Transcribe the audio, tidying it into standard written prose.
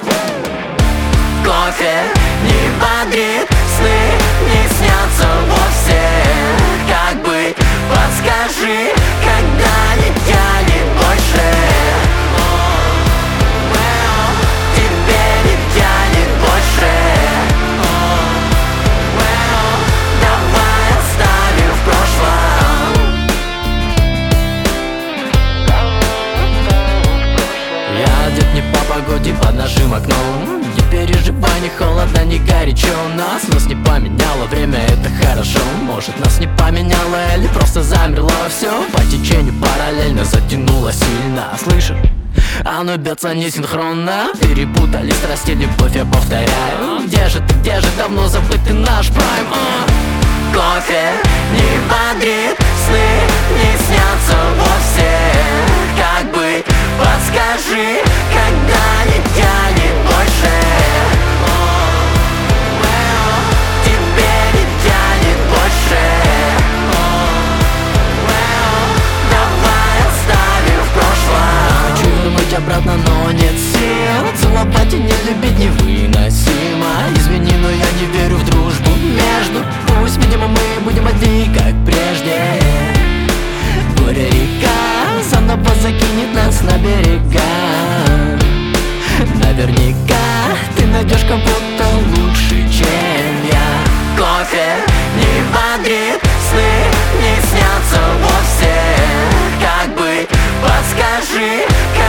Кофе не бодрит, сны не снятся вовсе. Как быть, подскажи, когда не тянет больше? Тебе не тянет больше. Давай оставим в прошлом. Я одет не по погоде, под нашим окном. Не переживай, не холодно, не горячо. Нас не поменяло время, это хорошо. Может, нас не поменяло или просто замерло все. По течению параллельно затянуло сильно. Слышишь? Оно бьется несинхронно. Перепутали страсти, любовь, я повторяю. Где же ты, давно забытый наш прайм? Кофе не бодрит, сны не снятся вовсе. Как быть, подскажи, когда не тянет больше? Тебе не тянет больше. Давай оставим в прошлом. Хочу вернуть обратно, но нет сил. Целовать и не любить невыносимо. Извини, но я не верю в дружбу между. Пусть, видимо, мы будем одни, как прежде. Горе-река заново закинет нас на берега. Наверняка ты найдешь кого-то лучше, чем я. Кофе не бодрит, сны не снятся вовсе. Как быть, подскажи,